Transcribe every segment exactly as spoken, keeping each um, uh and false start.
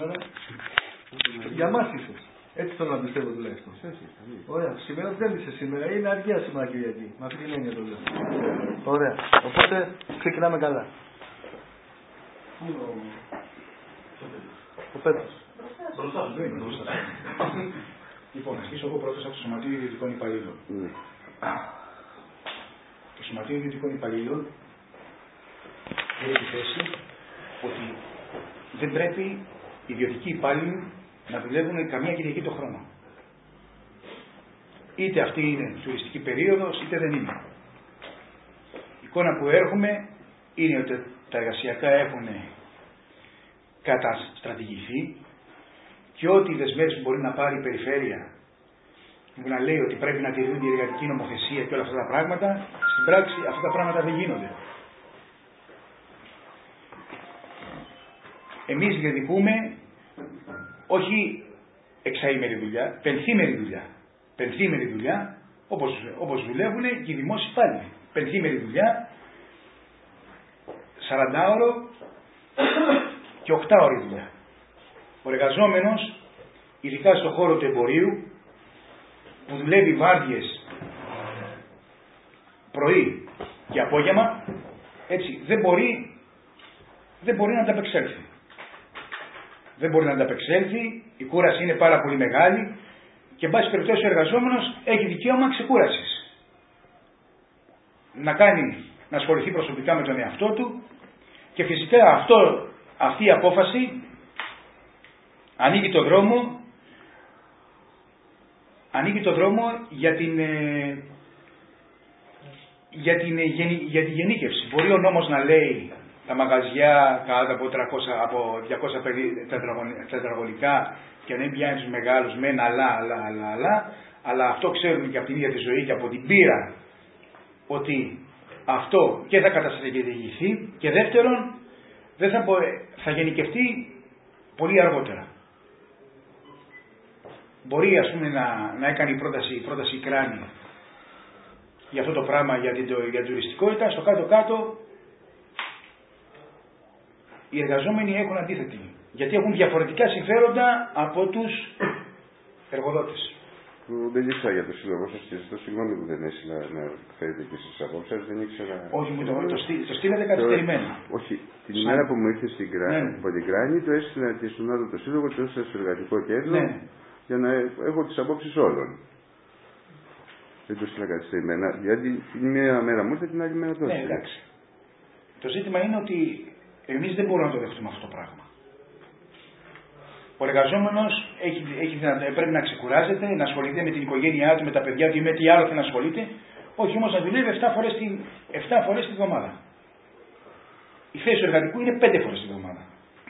Για μας είσαι. Έτσι θέλω να πιστεύω τουλάχιστον. Ωραία. Σήμερα δεν είσαι σήμερα. Είναι αργία σήμερα Κυριακή. Με αυτή την έννοια το λέω. Ωραία. Οπότε ξεκινάμε καλά. Ο Πέτρος. Μπροστά σου. Δεν είναι μπροστά σου. Λοιπόν, αρχίσω εγώ πρώτος από το Σωματείο Ιδιωτικών Υπαλλήλων. Το Σωματείο Ιδιωτικών Υπαλλήλων έχει τη θέση ότι δεν πρέπει οι ιδιωτικοί υπάλληλοι να δουλεύουν καμία Κυριακή το χρόνο. Είτε αυτή είναι τουριστική περίοδος, είτε δεν είναι. Η εικόνα που έρχομαι είναι ότι τα εργασιακά έχουν καταστρατηγηθεί και ό,τι δεσμεύσεις που μπορεί να πάρει η περιφέρεια που να λέει ότι πρέπει να τηρούνται η εργατική νομοθεσία και όλα αυτά τα πράγματα, στην πράξη αυτά τα πράγματα δεν γίνονται. Εμείς διεκδικούμε όχι εξαήμερη δουλειά, πενθήμερη δουλειά. Πενθήμερη δουλειά, όπως, όπως δουλεύουν και οι δημόσιοι υπάλληλοι. Πενθήμερη δουλειά, σαραντάωρο και οκτάωρη δουλειά. Ο εργαζόμενος, ειδικά στον χώρο του εμπορίου, που δουλεύει βάρδιες πρωί και απόγευμα, έτσι, δεν μπορεί, δεν μπορεί να ανταπεξέλθει. Δεν μπορεί να ανταπεξέλθει, η κούραση είναι πάρα πολύ μεγάλη και εν πάση περιπτώσει ο εργαζόμενος έχει δικαίωμα ξεκούρασης. Να κάνει, να ασχοληθεί προσωπικά με τον εαυτό του και φυσικά αυτό, αυτή η απόφαση ανοίγει το δρόμο, ανοίγει το δρόμο για την, για την, για τη γενίκευση. Μπορεί ο νόμος να λέει τα μαγαζιά κάτω από, τριακόσια, από διακόσια τετραγωνικά και να μην πιάνει τους μεγάλους μεν αλλά, αλλά, αλλά, αλλά, αλλά αυτό ξέρουμε και από την ίδια τη ζωή και από την πείρα ότι αυτό και θα καταστρατηγηθεί και δεύτερον δεν θα, θα γενικευτεί πολύ αργότερα. Μπορεί ας πούμε να, να έκανε η πρόταση, η πρόταση κράνη για αυτό το πράγμα για την, για την τουριστικότητα, στο κάτω-κάτω οι εργαζόμενοι έχουν αντίθετη. Γιατί έχουν διαφορετικά συμφέροντα από τους εργοδότες. Δεν ήξερα για το σύλλογο σας και ζητώ συγγνώμη που δεν έσυλα να φέρετε και στις απόψεις σας, δεν ήξερα... Όχι, μου το, το, στείλ, το στείλατε καθυστερημένα. Όχι, την Σαν... ημέρα που μου ήρθε στην Κράνη, ναι. από την Κράνη, το έστειλα και στον άλλο το σύλλογο, το έστειλα στο εργατικό κέντρο, ναι. για να έχω τις απόψεις όλων. Δεν το έστειλα καθυστερημένα, γιατί την μία μέρα μου ήρθε, την άλλη μέρα το έστειλα. Ναι, εντάξει. Το ζήτημα είναι ότι εμείς δεν μπορούμε να το δεχτούμε αυτό το πράγμα. Ο εργαζόμενος έχει, έχει, πρέπει να ξεκουράζεται, να ασχολείται με την οικογένειά του, με τα παιδιά του ή με τι άλλο θέλει να ασχολείται, όχι όμως να δουλεύει εφτά φορές την, εφτά φορές την εβδομάδα. Η θέση του εργατικού είναι πέντε φορές την εβδομάδα.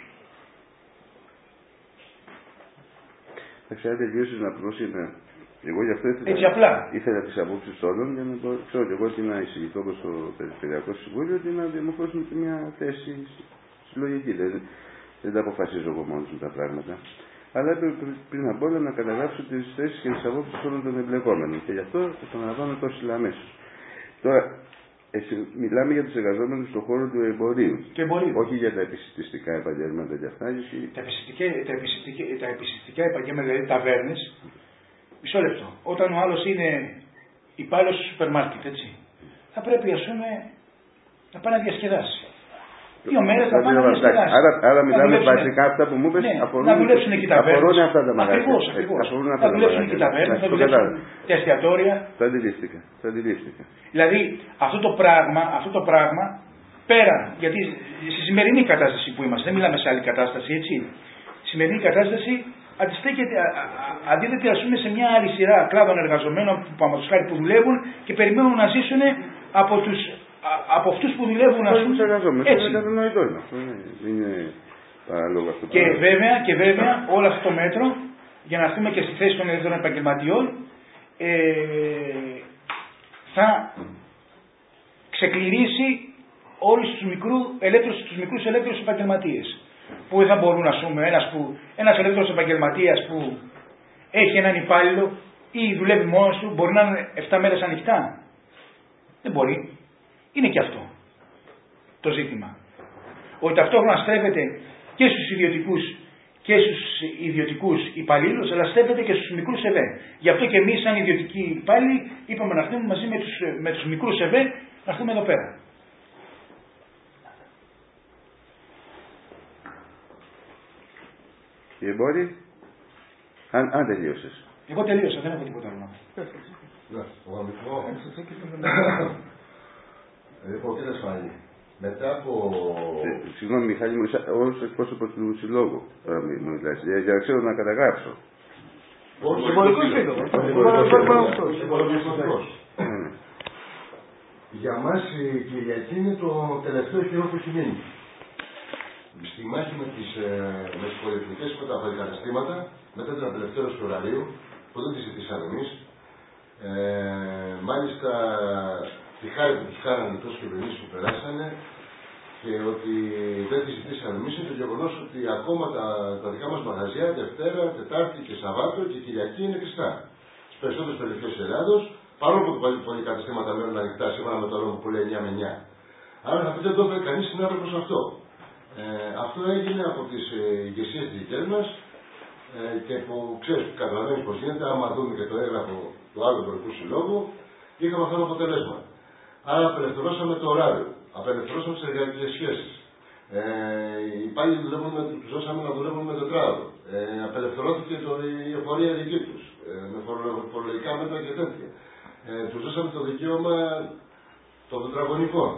Θα ξέρω τελειώσεις να πρόσεχε. Εγώ γι' αυτό ήθελα, έτσι απλά. ήθελα τις απόψεις όλων για να το ξέρω ότι εγώ ότι να εισηγηθώ όπως στο Περιφερειακό Συμβούλιο ότι να διαμορφώσουμε και μια θέση συλλογική. Δεν, δεν τα αποφασίζω εγώ μόνος με τα πράγματα. Αλλά έπρεπε πριν από όλα να καταγράψω τις θέσεις και τις απόψεις όλων των εμπλεκόμενων. Και γι' αυτό θα επαναλαμβάνω το αμέσως. Τώρα, εσύ, μιλάμε για τους εργαζόμενους στον χώρο του εμπορίου. Του εμπορίου. Όχι για τα επισητιστικά επαγγέλματα και αυτά. Γιατί... Τα επισητιστικά, τα επισητιστικά, τα επισητιστικά επαγγέλματα, δηλαδή ταβέρνες, μισό λεπτό. Όταν ο άλλος είναι υπάλληλος στο σούπερ μάρκετ, έτσι, θα πρέπει ας πούμε να πάει να διασκεδάσει. Δύο μέρες να πάει να διασκεδάσει. Άρα, άρα μιλάμε βασικά αυτά που μου είπες, ναι, αφορούν, να δουλέψουν εκεί τα αφορούν αυτά τα μαγαζιά. Ακριβώς, ακριβώς. Να δουλέψουν εκεί τα βέρνες, να δουλέψουν τα εστιατόρια. Θα αντιλήφθηκα, θα αντιλήφθηκα. Δηλαδή αυτό το πράγμα, αυτό το πράγμα πέρα, γιατί στη σημερινή κατάσταση που είμαστε, δεν μιλάμε σε άλλη κατάσταση, έτσι. Στη σημερινή κατάσταση αντιστέκεται, αντίθεται ας πούμε σε μια άλλη σειρά κλάδων εργαζομένων που, που δουλεύουν και περιμένουν να ζήσουν από, τους, από αυτούς που δουλεύουν ας πούμε. Έτσι. Είναι κατανοητό αυτό. Είναι παράλογο αυτό. Και βέβαια, και βέβαια όλο αυτό το μέτρο, για να έρθουμε και στη θέση των ελεύθερων επαγγελματιών, ε, θα ξεκληρίσει όλους τους, μικρού, ελεύθερους, τους μικρούς ελεύθερους επαγγελματίες. Που δεν θα μπορούν, ας πούμε, ένας, που, ένας ελεύθερος επαγγελματίας που έχει έναν υπάλληλο ή δουλεύει μόνος του, μπορεί να είναι εφτά μέρες ανοιχτά. Δεν μπορεί. Είναι και αυτό το ζήτημα. Ότι ταυτόχρονα στρέφεται και στους ιδιωτικούς και στους ιδιωτικούς υπαλλήλους, αλλά στέφεται και στους μικρούς ΕΒΕ. Γι' αυτό και εμείς, σαν ιδιωτικοί υπάλληλοι, είπαμε να έρθουμε μαζί με τους, με τους μικρούς ΕΒΕ να έρθουμε εδώ πέρα. Οι εμπόροι, αν, αν τελείωσες. Εγώ τελείωσα, δεν έχω τίποτα άλλο. Ναι, ο Αμυθμό. Λοιπόν, κύριε Σφάλη, μετά από... Συγγνώμη, Μιχάλη μου, ως εκπρόσωπος του συλλόγου τώρα μου μιλάς, για να ξέρω να καταγράψω. Συμπολικός σύλλογος. Συμπολικός. Για μας η Κυριακή είναι το τελευταίο χειρό που έχει μείνει. Στη μάχη με τις, με τις πολυεθνικές και τα πολυκαταστήματα, μετά την απελευθέρωση του ωραρίου, που δεν τη ζητήσαμε εμείς, ε, μάλιστα τη χάρη που τους κάνανε τόσες κυβερνήσεις που περάσανε και ότι δεν τη ζητήσαμε εμείς είναι το γεγονός ότι ακόμα τα, τα δικά μας μαγαζιά Δευτέρα, Τετάρτη και Σαββάτο και Κυριακή είναι κλειστά. Στις περισσότερες περιοχές της Ελλάδος, παρόλο που πολυκαταστήματα μένουν ανοιχτά σύμφωνα με το λόγο που λέει εννιά με εννιά. Άρα θα πείτε εδώ δεν κανείς συνάδελφος προς αυτό. Ε, αυτό έγινε από τις ε, ηγεσίες της δικές μας ε, και που ξέρεις, καταλαβαίνεις πως γίνεται, άμα δούμε και το έγγραφο του άλλου Εμπορικού Συλλόγου, είχαμε αυτό το αποτέλεσμα. Άρα απελευθερώσαμε το ωράριο, απελευθερώσαμε τις εργατικές σχέσεις. Ε, οι υπάλληλοι τους δώσαμε να δουλεύουν με τετράδο. Ε, απελευθερώθηκε το, η εφορία δική τους, ε, με φορολογικά μέτρα και τέτοια. Ε, τους δώσαμε το δικαίωμα των τετραγωνικών.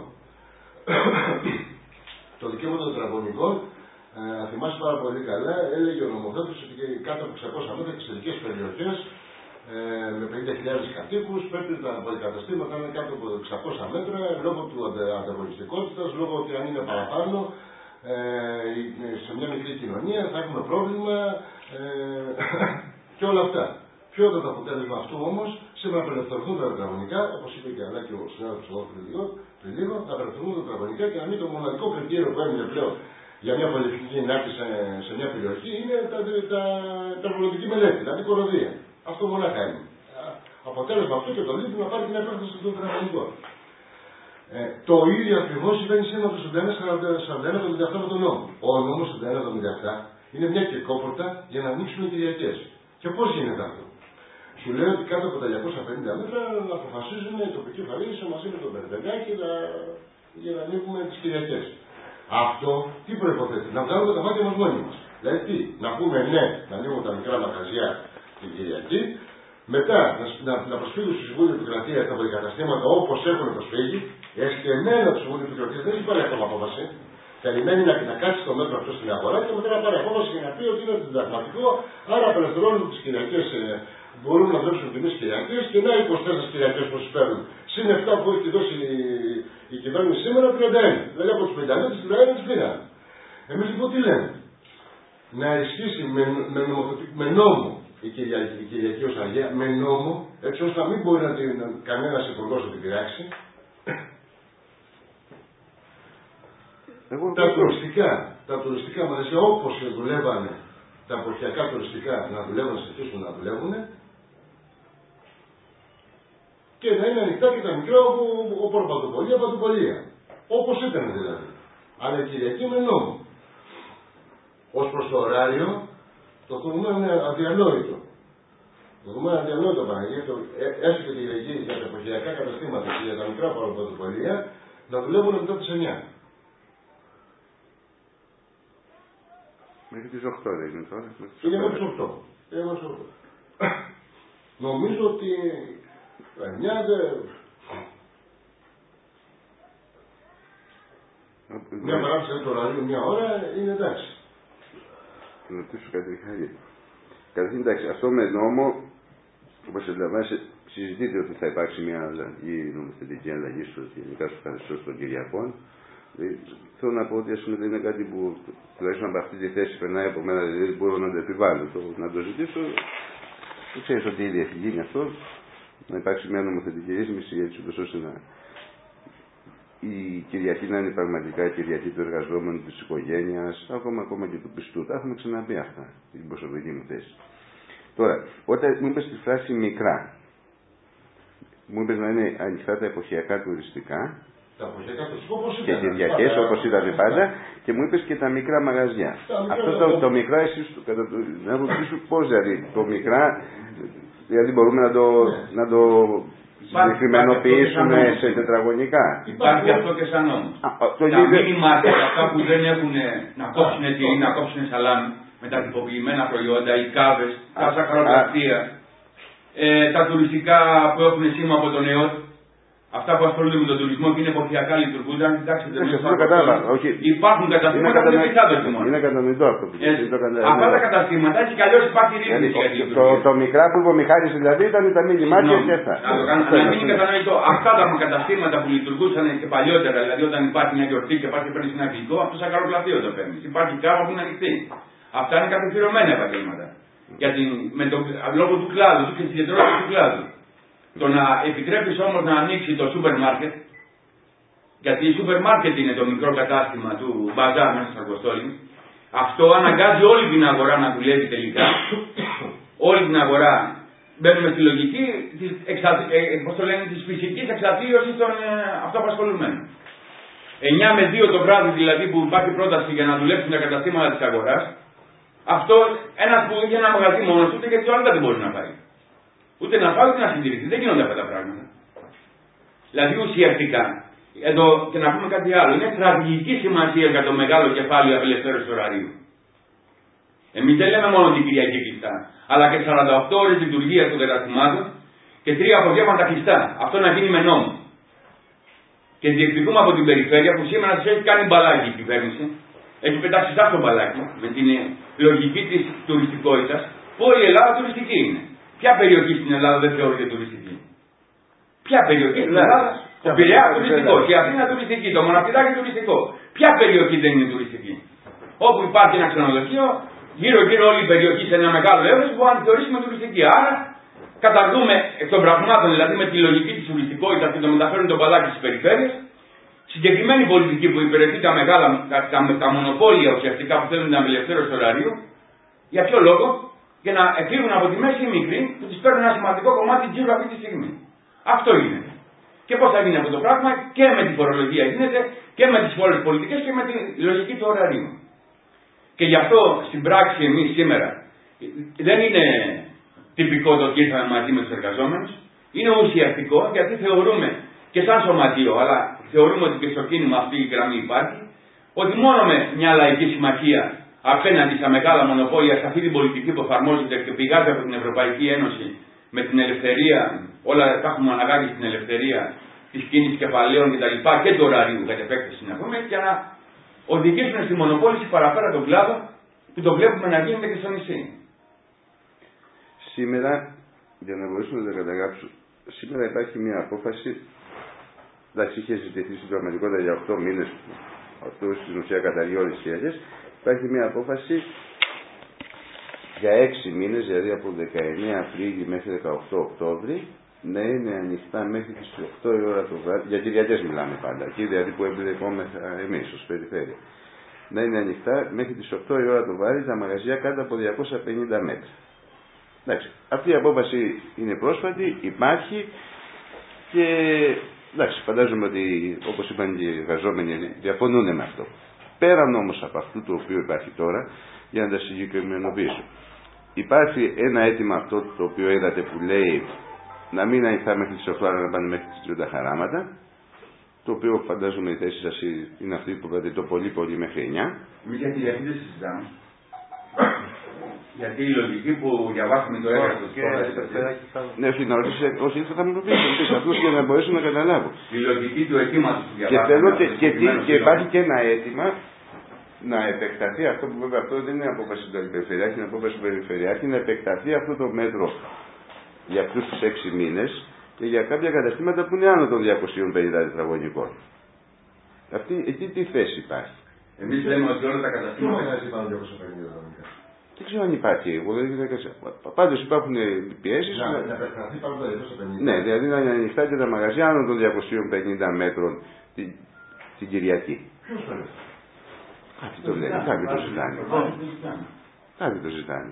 Το δικαίωμα των τετραγωνικών, ε, θυμάσαι πάρα πολύ καλά, έλεγε ο νομοθέτης ότι κάτω από εξακόσια μέτρα και σε ειδικές περιοχές ε, με πενήντα χιλιάδες κατοίκους πρέπει τα πολυκαταστήματα να είναι κάτω από εξακόσια μέτρα λόγω του ανταγωνιστικότητας, λόγω ότι αν είναι παραπάνω ε, σε μια μικρή κοινωνία θα έχουμε πρόβλημα ε, και όλα αυτά. Ποιο ήταν το αποτέλεσμα αυτού όμως, σήμερα απελευθερωθούν τα τετραγωνικά, όπως είπε και αλλά και ο συνάδελφος εδώ πριν λίγο, πριν λίγο, να απελευθερωθούν τα τετραγωνικά και να μην το μοναδικό κριτήριο που έμεινε πλέον για μια πολυεθνική ενάρτη σε, σε μια περιοχή είναι τα, τα, τα προλογική μελέτη, δηλαδή κοροδία. Αυτό μονάχα είναι. Αποτέλεσμα αυτό και το λείπει να πάρει την επέκταση του τετραγωνικού. Ε, το ίδιο ακριβώς συμβαίνει σήμερα το σαράντα ένα εβδομήντα επτά με τον νόμο. Ο νόμος σαράντα ένα εβδομήντα επτά είναι μια κυρκόπορτα για να ανοίξουν οι Κυριακές. Και πώς γίνεται αυτό. Σου λέει ότι κάτω από τα διακόσια πενήντα μέτρα να αποφασίζουν οι τοπικοί φορείς μαζί με τον Περδενάκη για να ανοίγουμε τις Κυριακές. Αυτό τι προϋποθέτει, να βγάλουμε τα μάτια μας μόνοι μας. Δηλαδή τι, να πούμε ναι, να ανοίγουμε τα μικρά μαγαζιά την Κυριακή, μετά να, να, να προσφύγουν στο Συμβούλιο Επικρατείας τα πολυκαταστήματα όπως έχουν προσφύγει, εσκεμμένα το Συμβούλιο Επικρατείας δεν έχει πάρει ακόμα απόφαση. Περιμένει να, να κάτσει το μέτρο αυτό στην αγορά και μετά να πάρει απόφαση και να πει ότι είναι συνταγματικό, άρα απελευθερώνουν τις Κυριακές. Ε, μπορούμε να δώσουμε τιμές Κυριακές και να είκοσι τέσσερις Κυριακές που παίρνουν. Συν εφτά που έχει δώσει η, η κυβέρνηση σήμερα, τριάντα ένα. Δηλαδή από τους πενήντα τις τριάντα ένα τις πήραν. Εμείς λοιπόν τι λέμε. Να ισχύσει με, με, με νόμο η Κυριακή, η Κυριακή ως Αγία, με νόμο, έτσι ώστε να μην μπορεί να την, κανένας υπουργός να την πειράξει. Εγώ, τα τουριστικά, τα τουριστικά μαγαζιά όπως δουλεύανε τα εποχιακά τουριστικά να δουλεύουν, να συνεχίσουν να δουλεύουν και να είναι ανοιχτά και τα μικρά όπου παντοπολία, παντοπολία. Όπως ήταν δηλαδή. Αλλά η Κυριακή με νόμο. Ως προς το ωράριο, το κομμάτι είναι αδιανόητο. Το κομμάτι είναι αδιανόητο Παναγία, έστω και τη Κυριακή για τα εποχιακά καταστήματα και για τα μικρά παντοπολία να δουλεύουν μετά τις εννιά. Μέχρι τις οκτώ δεν είναι τώρα. Είναι μέχρι τις οκτώ. Είναι μέχρι τις οκτώ. Νομίζω ότι εννιά δεν... Μια παράδοση του ωραρίου μια ώρα είναι εντάξει. Να ρωτήσω κάτι Μιχάλη. Καταρχήν εντάξει, αυτό με νόμο, όπως αντιλαμβάνεσαι, συζητείται ότι θα υπάρξει μια αλλαγή, νομοθετική αλλαγή στο γενικά στο καθεστώς των Κυριακών. Δηλαδή, θέλω να πω ότι ας πούμε, δεν είναι κάτι που τουλάχιστον από αυτή τη θέση περνάει από μένα, δηλαδή δεν μπορώ να το επιβάλλω. Το, να το ζητήσω, δεν ξέρεις ότι ήδη έχει γίνει αυτό, να υπάρξει μια νομοθετική ρύθμιση έτσι ώστε να η Κυριακή να είναι πραγματικά η Κυριακή του εργαζόμενου, της οικογένειας, ακόμα, ακόμα και του πιστού. Τα έχουμε ξαναπεί αυτά, την προσωπική μου θέση. Τώρα, όταν μου είπες τη φράση μικρά, μου είπες να είναι ανοιχτά τα εποχιακά τουριστικά Τα εποχιακά τουριστικό όπως ήταν. Και Κυριακές όπως ήταν πάντα και μου είπες και τα μικρά μαγαζιά. Αυτό το, το μικρά εσείς, κατά την άποψή σου, πώς δηλαδή, το μικρά, δηλαδή μπορούμε να το, ναι. να το συγκεκριμενοποιήσουμε σε τετραγωνικά. Υπάρχει αυτό και σαν νόμο. Τα μίνι μάρκετ, αυτά που δεν έχουν να κόψουν τυρί, να κόψουν σαλάμι με τα τυποποιημένα προϊόντα, οι κάβες, τα σακροπλαστεία, ε, τα τουριστικά που έχουν σήμα από τον ΕΟΤ, αυτά που ασχολούνται με τον τουρισμό και είναι εποχιακά λειτουργούν, αν κοιτάξετε μέσα στο υπάρχουν καταστήματα που είναι πειθά το χειμώνα. Είναι κατανοητό αυτό που λέτε. Αυτά τα καταστήματα έτσι κι αλλιώς υπάρχει ρύθμιση. Το, το μικρά που είπε ο Μιχάλης δηλαδή ήταν τα μίνι μάρκετ και αυτά. Να γίνει κατανοητό. Αυτά τα καταστήματα που λειτουργούσαν και παλιότερα, δηλαδή όταν υπάρχει μια γιορτή και υπάρχει παίρνει ένα γλυκό, αυτό σαν καλοπλατείο το παίρνει. Υπάρχει κάπου που είναι ανοιχτή. Αυτά είναι κατοχυρωμένα επαγγέλματα. Γιατί με το λόγο του κλάδου, του και τη ιδιαιτερότητα του κλάδου. Το να επιτρέπεις όμως να ανοίξει το σούπερ μάρκετ, γιατί η σούπερ μάρκετ είναι το μικρό κατάστημα του μπαζάρ μέσα στο Αργοστόλι, αυτό αναγκάζει όλη την αγορά να δουλεύει τελικά. Όλη την αγορά μπαίνουμε στη λογική της, εξα... ε, πώς το λένε, της φυσικής εξαθλίωσης των ε, αυτοαπασχολουμένων. εννιά με δύο το βράδυ δηλαδή που υπάρχει πρόταση για να δουλέψουν τα καταστήματα της αγοράς, αυτό ένας που είχε ένα μαγαζί μόνος του, ούτε και δύο άλλα δεν μπορεί να πάει. Ούτε να φάει ούτε να συντηρηθεί. Δεν γίνονται αυτά τα πράγματα. Δηλαδή ουσιαστικά, εδώ και να πούμε κάτι άλλο, είναι στρατηγική σημασία για το μεγάλο κεφάλαιο απελευθέρωση ωραρίου. Εμείς δεν λέμε μόνο την Κυριακή κλειστά, αλλά και σαράντα οκτώ ώρες λειτουργία των καταστημάτων και τρία απογεύματα κλειστά. Αυτό να γίνει με νόμο. Και διεκδικούμε από την περιφέρεια που σήμερα σας έχει κάνει μπαλάκι η κυβέρνηση, έχει πετάξει σαν το μπαλάκι με την λογική της τουριστικότητας, που όλη η Ελλάδα τουριστική είναι. Ποια περιοχή στην Ελλάδα δεν θεωρείται τουριστική? Ποια περιοχή στην Ελλάδα? Ο Πειραιάς τουριστικό, η Αθήνα τουριστική, το Μοναστηράκι τουριστικό. Ποια περιοχή δεν είναι τουριστική? Όπου υπάρχει ένα ξενοδοχείο, γύρω-γύρω όλη η περιοχή σε ένα μεγάλο εύρος που αν θεωρήσουμε τουριστική. Άρα καταργούμε εκ των πραγμάτων, δηλαδή με τη λογική της τουριστικότητας και το μεταφέρουν το μπαλάκι στις περιφέρειες, συγκεκριμένη πολιτική που υπηρετεί τα μεγάλα, τα, τα, τα μονοπόλια ουσιαστικά που θέλουν την απελευθέρωση του ωραρίου. Για ποιο λόγο? Για να εφήγουν από τη μέση οι μικροί που τις παίρνουν ένα σημαντικό κομμάτι τζίρου αυτή τη στιγμή. Αυτό γίνεται. Και πώς θα γίνει αυτό το πράγμα? Και με την φορολογία γίνεται και με τις όλες πολιτικές και με τη λογική του ωραρίου. Και γι' αυτό στην πράξη εμείς σήμερα δεν είναι τυπικό το ότι ήρθαμε μαζί με τους εργαζόμενους. Είναι ουσιαστικό γιατί θεωρούμε και σαν σωματείο, αλλά θεωρούμε ότι και στο κίνημα αυτή η γραμμή υπάρχει, ότι μόνο με μια λαϊκή συμμαχία απέναντι στα μεγάλα μονοπόλια, σε αυτή την πολιτική που εφαρμόζεται και πηγάζει από την Ευρωπαϊκή Ένωση με την ελευθερία, όλα τα έχουμε αναγάγει στην ελευθερία της κίνησης κεφαλαίων κτλ. Και, και του ωραρίου κατ' επέκταση να πούμε, για να οδηγήσουν στη μονοπόληση παραπέρα τον κλάδο που το βλέπουμε να γίνεται και στο νησί. Σήμερα, για να μπορέσουμε να τα καταγράψω, σήμερα υπάρχει μια απόφαση. Εντάξει, είχε ζητηθεί στην πραγματικότητα για οκτώ μήνες, αυτό στην ουσία καταργεί όλες τις σχέσεις. Υπάρχει μια απόφαση για έξι μήνες, δηλαδή από δεκαεννέα Απρίλη μέχρι δεκαοκτώ Οκτώβρη, να είναι ανοιχτά μέχρι τις οκτώ η ώρα το βράδυ. Για Κυριακές μιλάμε πάντα, εκεί δηλαδή που εμπλεκόμεθα εμείς ως περιφέρεια. Να είναι ανοιχτά μέχρι τις οκτώ η ώρα το βράδυ τα μαγαζιά κάτω από διακόσια πενήντα μέτρα. Εντάξει, αυτή η απόφαση είναι πρόσφατη, υπάρχει και εντάξει, φαντάζομαι ότι όπως είπαν και οι εργαζόμενοι διαφωνούν με αυτό. Πέραν όμως από αυτό το οποίο υπάρχει τώρα, για να τα συγκεκριμενοποιήσω. Υπάρχει ένα αίτημα αυτό το οποίο είδατε που λέει να μην ανοιχτά μέχρι τις οκτώ, αλλά να πάνε μέχρι τις τριάντα χαράματα, το οποίο φαντάζομαι η θέση σας είναι αυτή που είπατε το πολύ πολύ μέχρι εννιά. Εμείς για Κυριακή δεν συζητάμε. Γιατί η λογική που διαβάσαμε το έγγραφο και ναι, όχι, να ρωτήσω όσοι ήρθα θα μου ρωτήσω, απλώς για να μπορέσω να καταλάβω. Η λογική του αιτήματος που διαβάσαμε. Και, θέλω και, και, τι, και υπάρχει και ένα αίτημα να επεκταθεί αυτό που βέβαια αυτό δεν είναι απόφαση του Αντιπεριφερειάρχη, είναι απόφαση του Περιφερειάρχη, να επεκταθεί αυτό το μέτρο για αυτούς τους έξι μήνες και για κάποια καταστήματα που είναι άνω των διακοσίων πενήντα τετραγωνικών. Αυτή, εκεί τι θέση υπάρχει? Εμείς λέμε ότι όλα τα καταστήματα είναι πάνω διακόσια πενήντα τετραγωνικά. Δεν ξέρω αν υπάρχει, εγώ δεν ξέρω. Πάντως υπάρχουν πιέσεις. Να, να επεκταθεί πάνω από διακόσια πενήντα. Ναι, δηλαδή να είναι ανοιχτά και τα μαγαζιά άνω των διακοσίων πενήντα μέτρων την, την Κυριακή. Ποιος το λέει? Κάτι το λέει, κάποιοι το ζητάνε. Κάποιοι το ζητάνε.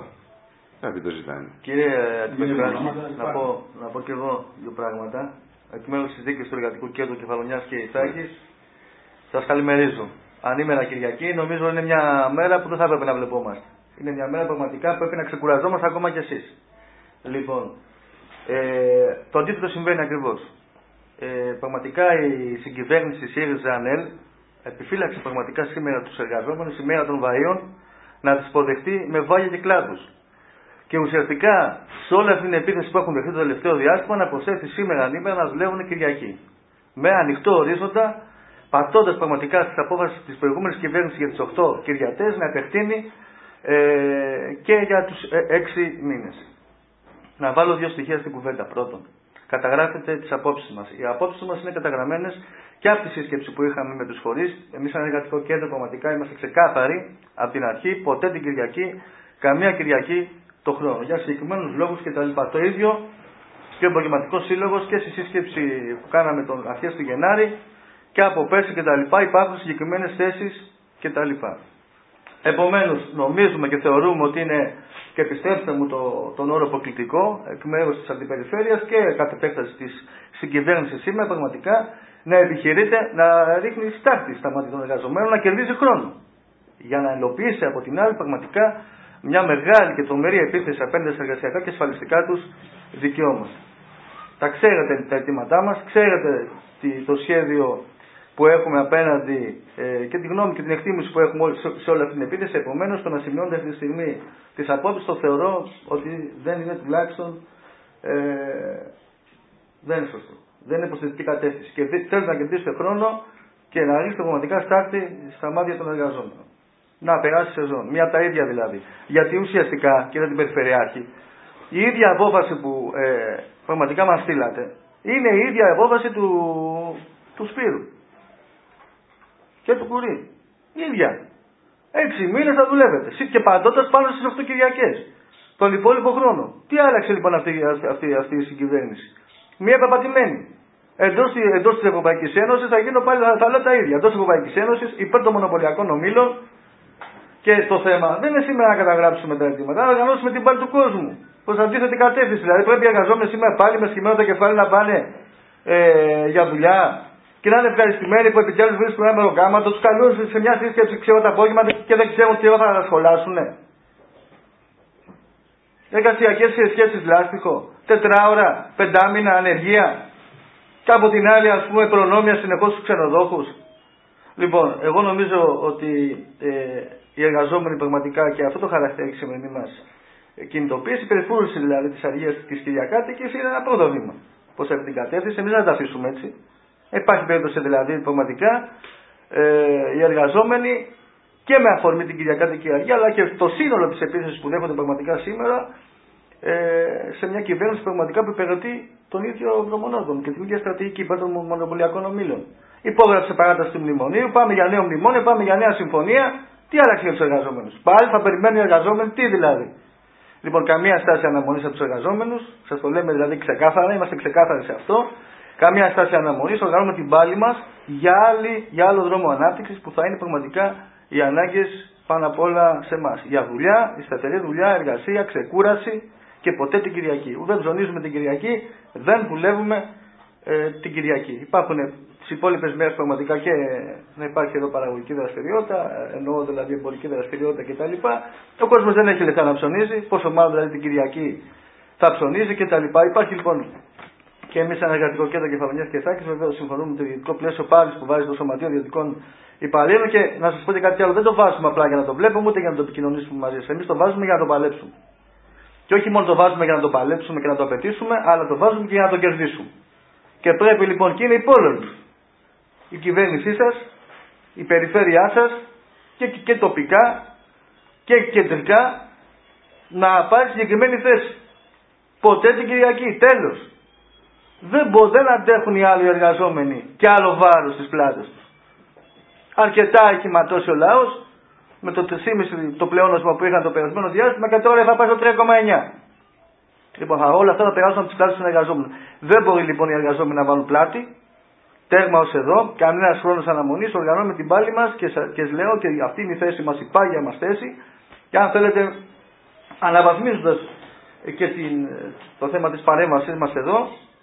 Κάποιοι το ζητάνε. Κύριε Αντιπεριφερειάρχη, να πω, να πω και εγώ δύο πράγματα. εκ μέρους της Δίκης του Εργατικού Κέντρου Κεφαλονιάς και Ιθάκης, σας καλημερίζω. Ανήμερα Κυριακή, νομίζω είναι μια μέρα που δεν θα έπρεπε να βλεπόμαστε. Είναι μια μέρα πραγματικά που πρέπει να ξεκουραζόμαστε ακόμα κι εσείς. Λοιπόν, ε, το αντίθετο συμβαίνει ακριβώς. Ε, πραγματικά η συγκυβέρνηση ΣΥΡΙΖΑ-ΑΝΕΛ επιφύλαξε πραγματικά σήμερα τους εργαζόμενους, η μέρα των βαΐων, να τις υποδεχτεί με βάγια και κλάδους. Και ουσιαστικά σε όλη αυτή την επίθεση που έχουν δεχτεί το τελευταίο διάστημα να προσθέσει σήμερα ανήμερα να δουλεύουν Κυριακή. Με ανοιχτό ορίζοντα, πατώντας πραγματικά στις απόφασεις της προηγούμενης κυβέρνησης για τις οκτώ Κυριακές να επεκτείνει ε, και για τους έξι μήνες. Να βάλω δύο στοιχεία στην κουβέντα. Πρώτον, καταγράφετε τις απόψεις μας. Οι απόψεις μας είναι καταγραμμένες και από τη σύσκεψη που είχαμε με τους φορείς. Εμείς, σαν εργατικό κέντρο, πραγματικά είμαστε ξεκάθαροι από την αρχή, ποτέ την Κυριακή, καμία Κυριακή το χρόνο. Για συγκεκριμένους λόγους κτλ. Το ίδιο και ο Επαγγελματικός Σύλλογος και στη σύσκεψη που κάναμε τον αρχές του Γενάρη και από πέρσι κτλ. Υπάρχουν συγκεκριμένες θέσεις κτλ. Επομένως, νομίζουμε και θεωρούμε ότι είναι, και πιστέψτε μου το, τον όρο αποκλειτικό, εκ μέρους της Αντιπεριφέρειας και κατ' επέκταση της συγκυβέρνησης σήμερα, πραγματικά να επιχειρείται να ρίχνει στάχτη στα μάτια των εργαζομένων, να κερδίζει χρόνο. Για να υλοποιήσει από την άλλη πραγματικά μια μεγάλη και τρομερή επίθεση απέναντι στα εργασιακά και ασφαλιστικά τους δικαιώματα. Τα ξέρετε τα αιτήματά μας, ξέρετε το σχέδιο που έχουμε απέναντι ε, και τη γνώμη και την εκτίμηση που έχουμε σε, σε όλη αυτή την επίθεση. Επομένως, το να σημειώνεται αυτή τη στιγμή τις απόψεις, το θεωρώ ότι δεν είναι τουλάχιστον ε, δεν είναι σωστό. Δεν είναι υποστηρικτική κατεύθυνση. Και θέλετε να κερδίσετε χρόνο και να ρίξετε πραγματικά στάχτη στα μάτια των εργαζόμενων. Να περάσει σεζόν. Μία από τα ίδια δηλαδή. Γιατί ουσιαστικά, κύριε την Περιφερειάρχη, η ίδια απόφαση που ε, πραγματικά μας στείλατε είναι η ίδια απόφαση του, του Σπύρου και του Κουρί. Ίδια. Έξι μήνες θα δουλεύετε. Και παντώντας πάνω στις οκτώ Κυριακές. Τον υπόλοιπο χρόνο. Τι άλλαξε λοιπόν αυτή, αυτή, αυτή η συγκυβέρνηση. Μία πεπατημένη. Εντός, εντός της Ευρωπαϊκής Ένωσης θα γίνω πάλι θα, θα λέω τα ίδια. Εντός της Ευρωπαϊκής Ένωσης, υπέρ των μονοπωλιακών ομίλων. Και το θέμα δεν είναι σήμερα να καταγράψουμε τα αιτήματα, να οργανώσουμε την πάλη του κόσμου. Προς αντίθετη κατεύθυνση. Δηλαδή πρέπει οι εργαζόμενοι σήμερα πάλι με σχημένο το κεφάλι να πάνε ε, για δουλειά και να είναι ευχαριστημένοι που επιτέλους βρίσκουν ένα μεροκάματο, τους καλούν σε μια σύσκεψη ξέρω το απόγευμα και δεν ξέρουν τι ώρα θα σχολάσουν. Εργασιακές σχέσεις λάστιχο, τετράωρα, πεντάμινα ανεργία και από την άλλη ας πούμε προνόμια συνεχώς στους ξενοδόχους. Λοιπόν, εγώ νομίζω ότι ε, οι εργαζόμενοι πραγματικά και αυτό το χαρακτήρα έχει σημερινή μας κινητοποίηση, η περιφρούρηση δηλαδή της αργίας της Κυριακάτικης είναι ένα πρώτο βήμα. Πώς αυτή την κατεύθυνση, εμείς δεν θα τα αφήσουμε έτσι. Υπάρχει περίπτωση δηλαδή πραγματικά ε, οι εργαζόμενοι και με αφορμή την Κυριακάτικη αργία αλλά και το σύνολο της επίθεσης που δέχονται πραγματικά σήμερα ε, σε μια κυβέρνηση πραγματικά που υπηρετεί τον ίδιο δρομονόδον και την ίδια στρατηγική υπέρ των μονοπωλιακών ομίλων. Υπόγραψε παράταση του μνημονίου, πάμε για νέο μνημόνιο, πάμε για νέα συμφωνία. Τι άλλαξε για τους εργαζόμενους. Πάλι θα περιμένουν οι εργαζόμενοι, τι δηλαδή. Λοιπόν, καμία στάση αναμονής από τους εργαζόμενους, σας το λέμε δηλαδή ξεκάθαρα, είμαστε ξεκάθαροι σε αυτό. Καμία στάση αναμονής, οργανώνουμε την πάλη μας για, άλλη, για άλλο δρόμο ανάπτυξης που θα είναι πραγματικά οι ανάγκες πάνω απ' όλα σε εμάς. Για δουλειά, η σταθερή δουλειά, εργασία, ξεκούραση και ποτέ την Κυριακή. Δεν ψωνίζουμε την Κυριακή, δεν δουλεύουμε ε, την Κυριακή. Υπάρχουν τις υπόλοιπες μέρες πραγματικά και να υπάρχει εδώ παραγωγική δραστηριότητα, εννοώ δηλαδή εμπορική δραστηριότητα κτλ. Ο κόσμος δεν έχει λεφτά να ψωνίζει, πόσο μάλλον δηλαδή την Κυριακή θα ψωνίζει κτλ. Υπάρχει λοιπόν και εμείς σαν εργατικό κέντρο Κεφαλονιάς και Ιθάκης, βεβαίως συμφωνούμε με το ιδιωτικό πλαίσιο πάλι που βάζει το Σωματείο Ιδιωτικών Υπαλλήλων και να σας πω και κάτι άλλο, δεν το βάζουμε απλά για να το βλέπουμε ούτε για να το επικοινωνήσουμε μαζί σας. Εμείς το βάζουμε για να το παλέψουμε. Και όχι μόνο το βάζουμε για να το παλέψουμε και να το απαιτήσουμε, αλλά το βάζουμε και για να το κερδίσουμε. Και πρέπει λοιπόν και είναι υπόλογοι η κυβέρνησή σας, η περιφέρειά σας και, και, και τοπικά και κεντρικά να πάρει συγκεκριμένη θέση. Ποτέ την Κυριακή, τέλος. Δεν, μπο, δεν αντέχουν οι άλλοι εργαζόμενοι και άλλο βάρος στις πλάτες τους. Αρκετά έχει ματώσει ο λαός με το τρία κόμμα πέντε το πλεόνασμα που είχαν το περασμένο διάστημα και τώρα θα πάει στο τρία κόμμα εννιά. Λοιπόν, όλα αυτά θα περάσουν από τις πλάτες των εργαζόμενων. Δεν μπορεί λοιπόν οι εργαζόμενοι να βάλουν πλάτη. Τέρμα ως εδώ, κανένας χρόνος αναμονής, οργανώνουμε την πάλη μας και, και λέω και αυτή είναι η θέση μας, η πάγια μας θέση. Και αν θέλετε, αναβαθμίζοντας και την, το θέμα της παρέμβασής μας εδώ,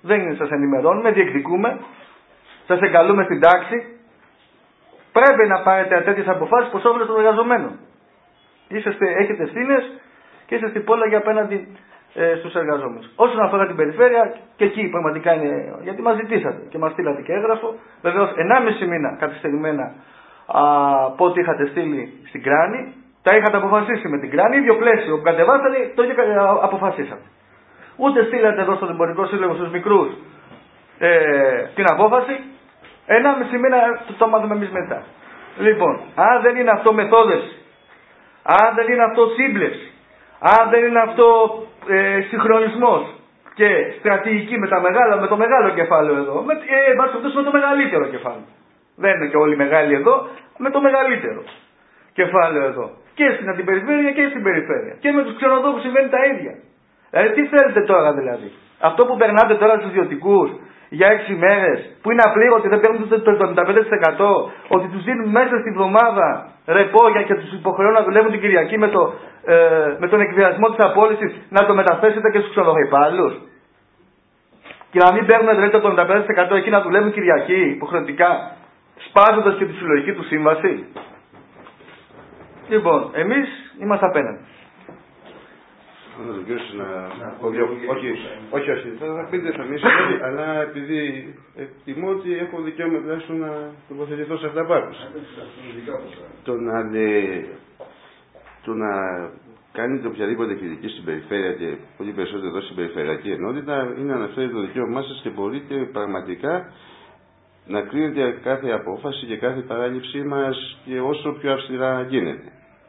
Δεν σας ενημερώνουμε, διεκδικούμε, σας εγκαλούμε στην τάξη. Πρέπει να πάρετε τέτοιες αποφάσεις προς όφελος των εργαζομένων. Είσαστε, έχετε ευθύνες και είσαστε υπόλογοι απέναντι ε, στους εργαζόμενους. Όσον αφορά την περιφέρεια, και εκεί πραγματικά είναι, γιατί μας ζητήσατε και μας στείλατε και έγγραφο. Βεβαίως, ενάμιση μήνα καθυστερημένα από ό,τι είχατε στείλει στην Κράνη, τα είχατε αποφασίσει με την Κράνη, ίδιο πλαίσιο που κατεβάσατε, το ίδιο αποφασίσατε. Ούτε στείλατε εδώ στον Εμπορικό Σύλλογο στους μικρούς ε, την απόφαση, ενάμιση μήνα το, το μάθαμε εμείς μετά. Λοιπόν, αν δεν είναι αυτό μεθόδευση, αν δεν είναι αυτό σύμπλευση, αν δεν είναι αυτό ε, συγχρονισμός και στρατηγική με, τα μεγάλα, με το μεγάλο κεφάλαιο εδώ, με, ε, με το μεγαλύτερο κεφάλαιο. Δεν είναι και όλοι μεγάλοι εδώ, με το μεγαλύτερο κεφάλαιο εδώ. Και στην αντιπεριφέρεια και στην περιφέρεια. Και με τους ξενοδόχους συμβαίνει τα ίδια. Δηλαδή τι θέλετε τώρα δηλαδή. Αυτό που περνάτε τώρα στους ιδιωτικούς για έξι μέρες, που είναι απλήρωτοι, δεν παίρνουν το εβδομήντα πέντε τοις εκατό, ότι τους δίνουν μέσα στη βδομάδα ρεπόγια και τους υποχρεώνουν να δουλεύουν την Κυριακή με, το, ε, με τον εκβιασμό της απόλυσης, να το μεταθέσετε και στους ξενοδοχοϊπάλληλους. Και να μην παίρνουν δηλαδή το εβδομήντα πέντε τοις εκατό εκεί να δουλεύουν Κυριακή υποχρεωτικά, σπάζοντας και τη συλλογική του σύμβαση. Λοιπόν, εμείς είμαστε απέναντι. Να τον κύριο να... Όχι, όχι, όχι, θα πείτε θα μίσω, αλλά επειδή εκτιμώ ότι έχω δικαίωμα τουλάχιστον να τοποθετηθώ σε αυτά που άκουσα. Το να, το να κάνετε οποιαδήποτε κριτική στην περιφέρεια και πολύ περισσότερο εδώ στην περιφερειακή ενότητα είναι να αναφέρει το δικαίωμά σας και μπορείτε πραγματικά να κρίνετε κάθε απόφαση και κάθε παράληψή μας και όσο πιο αυστηρά γίνεται.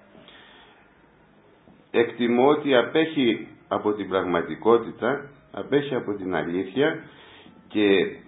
Εκτιμώ ότι απέχει από την πραγματικότητα, απέχει από την αλήθεια και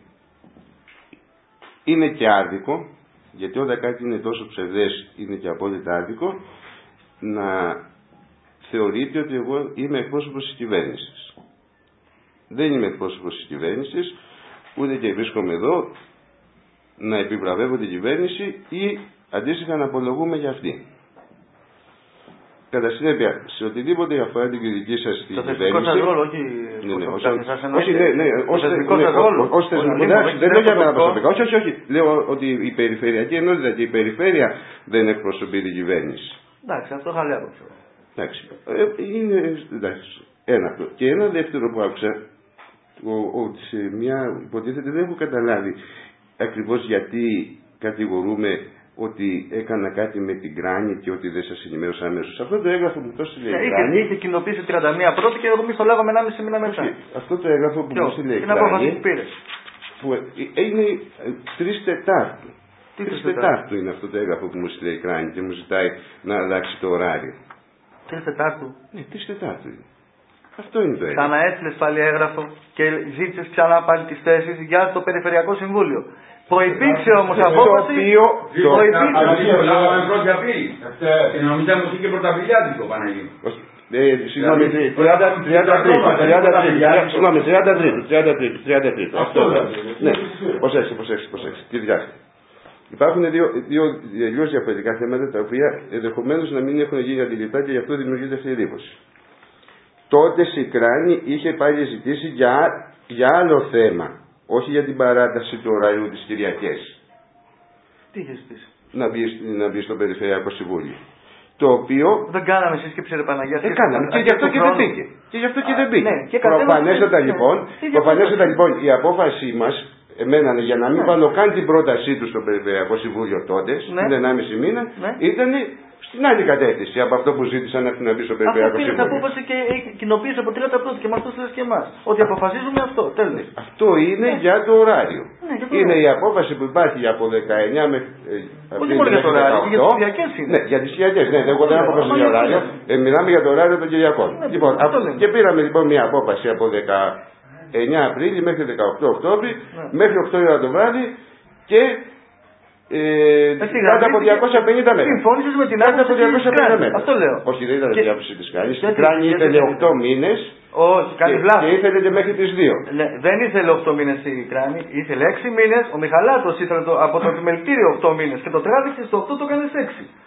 είναι και άδικο, γιατί όταν κάτι είναι τόσο ψευδές είναι και απόλυτα άδικο, να θεωρείτε ότι εγώ είμαι εκπρόσωπος της κυβέρνησης. Δεν είμαι εκπρόσωπος της κυβέρνησης, ούτε και βρίσκομαι εδώ να επιβραβεύω την κυβέρνηση ή αντίστοιχα να απολογούμε για αυτή. Κατά συνέπεια, σε οτιδήποτε αφορά την κριτική σας στην κυβέρνηση. Το θεσμικό σας ρόλο, όχι. Ναι, ναι, όχι, ναι, ναι, ως θεσμικό σας ρόλο. Ως θεσμικό, δεν λέω για μένα προσωπικά. Όχι, όχι, όχι. Λέω ότι η περιφερειακή ενότητα και η περιφέρεια δεν εκπροσωπεί την κυβέρνηση. Εντάξει, αυτό είχα λέει άποψη. Εντάξει, είναι εντάξει, ένα αυτό. Και ένα δεύτερο που άκουσα, ότι σε μια υποτίθεται δεν έχω καταλάβει ακριβώς γιατί κατηγορούμε ότι έκανα κάτι με την Κράνη και ότι δεν σας ενημέρωσα αμέσως. Αυτό το έγγραφο που το στείλε η Κράνη. Είχε κοινοποιήσει τριάντα μία πρώτη και εγώ εμείς το λέγαμε ενάμιση μήνα μετά. Αυτό το έγγραφο που το στείλε η Κράνη. Που είναι τρεις Τετάρτου. Τρεις Τετάρτου είναι αυτό το έγγραφο που μου στείλε η Κράνη και μου ζητάει να αλλάξει το ωράριο. Τρεις Τετάρτου. Ναι, τρεις Τετάρτου είναι. Αυτό είναι το έγγραφο. Ξαναέστειλες πάλι έγγραφο και ζήτησες ξανά πάλι τις θέσεις για το Περιφερειακό Συμβούλιο. Προϋπήρξε όμως απόφαση. Προϋπήρξε. Νομίζω μου είχε πρωταπηλιάτικο Παναγί. Συγγνώμη, τριάντα τρία. Αυτό. Ναι, προσέξτε, προσέξτε, προσέξτε. Κοιτάξτε. Υπάρχουν δύο, δύο τελείως διαφορετικά θέματα τα οποία ενδεχομένως να μην έχουν γίνει αντιληπτά και γι' αυτό δημιουργείται αυτή η εντύπωση. Τότε η Κράνη είχε πάλι ζητήσει για, για άλλο θέμα. Όχι για την παράταση του ωραρίου της Κυριακής. Τι είχε ζητήσει? Να μπει, να μπει στο Περιφερειακό Συμβούλιο. Το οποίο... Δεν κάναμε σύσκεψη ρε Παναγιά. Δεν κάναμε. Και γι' αυτό και δεν πήγε. Και γι' αυτό και δεν πήγε. Ναι, προφανέστατα λοιπόν, προφανέστατα λοιπόν η απόφαση μας, εμένα για να μην ναι. βάλω καν την πρότασή του στο Περιφερειακό Συμβούλιο τότε, ναι. στην ενάμιση μήνα, ναι. ήταν στην άλλη κατεύθυνση από αυτό που ζήτησαν να μπει στο Περιφερειακό Συμβούλιο. Αυτό απόφαση και κοινοποίησε από τριάντα πρώτη και μας το στείλες και εμάς. Ότι αποφασίζουμε αυτό. Τέλος. Αυτό είναι ναι. για το ωράριο. Ναι, για το είναι ωράριο. Η απόφαση που υπάρχει από δεκαεννιά μέχρι. Όχι μόνο για το ωράριο, για τις Κυριακές είναι. Ναι, για τις Κυριακές. Ναι, εγώ δεν αποφασίζω για ωράριο. Ε, μιλάμε για το ωράριο των Κυριακών. Ναι, λοιπόν, αυτό και πήραμε λοιπόν μια απόφαση από δεκαεννιά Απρίλη μέχρι δεκαοκτώ Οκτώβρη, ναι. μέχρι οκτώ ώρα το βράδυ και ε, κάτω από διακόσια πενήντα μέτρα. Συμφώνησες με την άποψη της Κράνης. Αυτό λέω. Όχι, δεν ήταν η άποψη της Κράνης. Η Κράνη ήθελε οκτώ μήνες. Όχι, κάνεις λάθος. Και ήθελε και μέχρι τις δύο. Ναι, δεν ήθελε οκτώ μήνες η Κράνη, ήθελε έξι μήνες. Ο Μιχαλάτος ήθελε το, από το επιμελητήριο οκτώ μήνες και το τράβηξε στο οκτώ, το έκανε έξι.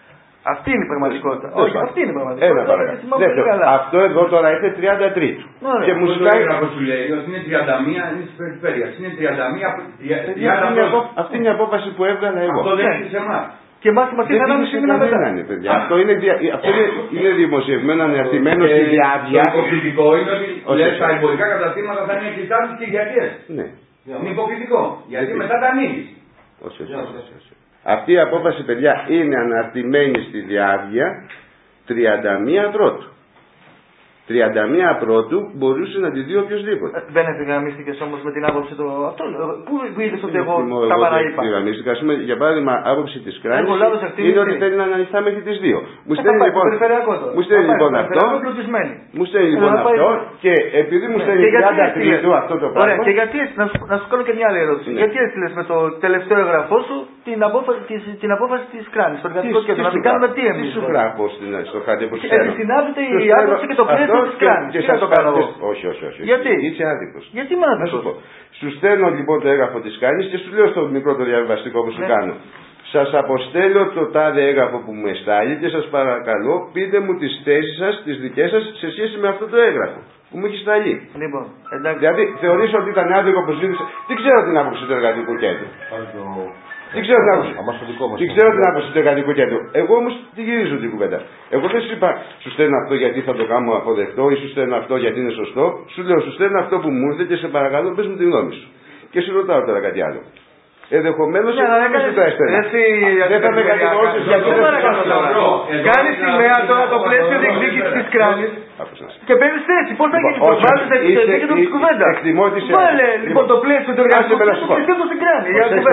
Αυτή είναι η πραγματικότητα. Όχι, αυτή είναι η πραγματικότητα. Ένα παρακάτω. Αυτό εδώ τώρα είναι τριάντα τρία. Και μου ζητάει. Σου λέει ότι είναι τριάντα μία είναι τη περιφέρεια. Είναι τριάντα μία. Αυτή είναι η απόφαση που έβγαλα εγώ. Αυτό δεν είναι σε εμά. Και εμάς είμαστε ανάμεσα μήνα μετά. Αυτό είναι, αυτό είναι, είναι δημοσιευμένο, αναρτημένο στη διάβια. Το υποκλητικό είναι ότι λες, τα εμπορικά καταστήματα θα είναι κλειστά τις Κυριακές. Ναι. Είναι υποκλητικό. Γιατί μετά τα ανοίγεις. Όχι, όχι, όχι. Αυτή η απόφαση, παιδιά, είναι αναρτημένη στη διάβια τριάντα μία Πρώτου. τριάντα μία Πρώτου μπορούσε να τη δει οποιοδήποτε. Ε, δεν ευθυγραμμίστηκε όμως με την άποψη του. Αυτό, πού, πού είδες ότι εγώ τα παραείπα. Ευθυγραμμίστηκα. Ας πούμε, για παράδειγμα, άποψη της κράτησης είναι ότι θέλει να ανοιχτά μέχρι τις δύο. Μου στέλνει λοιπόν, μου στέλνει λοιπόν αυτό. Μου στέλνει λοιπόν αυτό και επειδή μου στέλνει τριάντα Τρίτου αυτό το πράγμα. Ωραία, και γιατί, να σου κάνω και μια άλλη ερώτηση. Γιατί έστειλες με το τελευταίο εγγραφό σου την απόφαση της κράτησης. Στο εργατικό κέντρο. Να την κάνουμε τι εμείς. Τι σου γράφω στο χάρτη που ξέρω. Συνάδεται η άποψη και το πλαίσιο. Και τι να το κάνω εγώ. Όχι, όχι, όχι. Γιατί? Είσαι άδικος. Γιατί είμαι άδικος. Σου στέλνω λοιπόν το έγγραφο της Κάνης και σου λέω στο μικρό το διαβιβαστικό που σου ναι. κάνω. Σας αποστέλω το τάδε έγγραφο που μου εστάλει και σας παρακαλώ πείτε μου τις θέσεις σας, τις δικές σας σε σχέση με αυτό το έγγραφο που μου έχει σταλεί. Λοιπόν, εντάξει. Δηλαδή θεωρείς ότι ήταν άδικο που ζήτησε. Τι ξέρω την άποψη του εργατικού κέντρου. Τι ξέρω την άποψη. Τι ξέρω την άποψη του εργατικού κέντρου. Εγώ όμως τι γυρίζω την κουβέντα. Εγώ δεν σου είπα σου στέλνω αυτό γιατί θα το κάνω αποδεκτό ή σου στέλνω αυτό γιατί είναι σωστό. Σου λέω σου στέλνω αυτό που μου ήρθε και σε παρακαλώ πες μου τη γνώμη σου. Και σου ρωτάω τώρα κάτι άλλο. Ενδεχομένως δεν σου το έστελνα. Δεν θα με κατηγορήσεις γιατί δεν θα κάνω λαό. Κάνει σημαία τώρα το πλαίσιο διεκδίκησης της κράτης. Και παίρνεις θέση. Πώς θα γίνει. Βάλεις τη διεκδίκηση της κουβέντας. Βάλε λοιπόν το πλαίσιο του εργατικού κέντρου στην κράνη.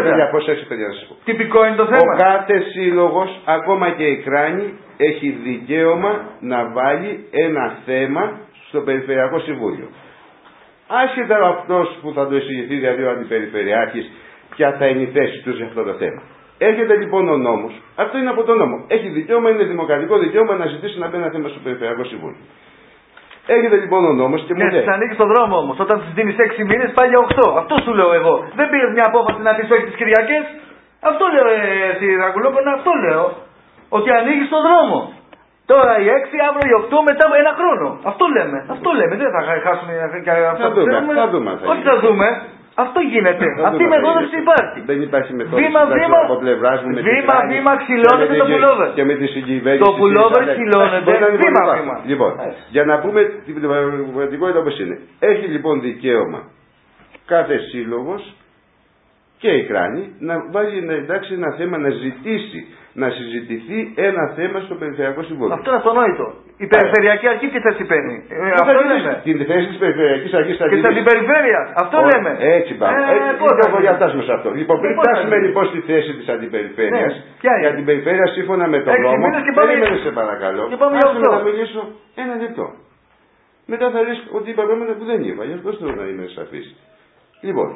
Τυπικό είναι το θέμα. Ο κάθε σύλλογος, ακόμα και η κράνη, έχει δικαίωμα να βάλει ένα θέμα στο Περιφερειακό Συμβούλιο. Άσχετα αυτός που θα το εισηγηθεί, δηλαδή ο Αντιπεριφερειάρχης, ποια θα είναι η θέση του σε αυτό το θέμα. Έρχεται λοιπόν ο νόμος, αυτό είναι από τον νόμο. Έχει δικαίωμα, είναι δημοκρατικό δικαίωμα να ζητήσει να μπει ένα θέμα στο Περιφερειακό Συμβούλιο. Έρχεται λοιπόν ο νόμος και μου ναι, λέει. Ναι, ανοίγει τον δρόμο όμως. Όταν τη δίνεις έξι μήνες πάει για οκτώ. Αυτό σου λέω εγώ. Δεν πήρες μια απόφαση να πεις όχι τις Κυριακές. Αυτό λέω εσύ Ραγκουλόπαινα, αυτό λέω. Ότι ανοίγεις τον δρόμο. Τώρα οι έξι, αύριο οι οκτώ, μετά ένα χρόνο. Αυτό λέμε. Αυτό λέμε. Δεν θα χάσουμε και αυτά που θέλουμε. Θα δούμε. Όχι θα δούμε. Αυτό γίνεται. Αυτή η μεθόδευση υπάρχει. Δεν υπάρχει μεθόδευση βήμα, βήμα, από πλευράς μου. Βήμα, βήμα ξυλώνεται το πουλόβερ. Και με τη συγκυβέρνηση. Το πουλόβερ ξυλώνεται. Βήμα, βήμα. Λοιπόν, για να πούμε την πραγματικότητα όπως είναι. Έχει λοιπόν δικαίωμα κάθε σύλλογος και η κράνη να βάλει να εντάξει ένα θέμα, να ζητήσει να συζητηθεί ένα θέμα στο Περιφερειακό Συμβούλιο. Αυτό είναι αυτονόητο. Η Περιφερειακή Αρχή τι θέση παίρνει. Ε, αυτό λέμε. Την θέση της Περιφερειακής Αρχής θα και της Αντιπεριφέρειας. Αυτό Ό, λέμε. Έτσι πάμε. Ε, έτσι λοιπόν για να φτάσουμε σε αυτό. Λοιπόν, πριν φτάσουμε λοιπόν στη θέση της Αντιπεριφέρειας, ναι, η Αντιπεριφέρεια σύμφωνα με τον νόμο. Περίμενε σε παρακαλώ. Άσε να μιλήσω ένα λεπτό. Μετά θα λες ότι είπα πράγματα που δεν είπα. Γι' αυτό θέλω να είμαι σαφής. Λοιπόν,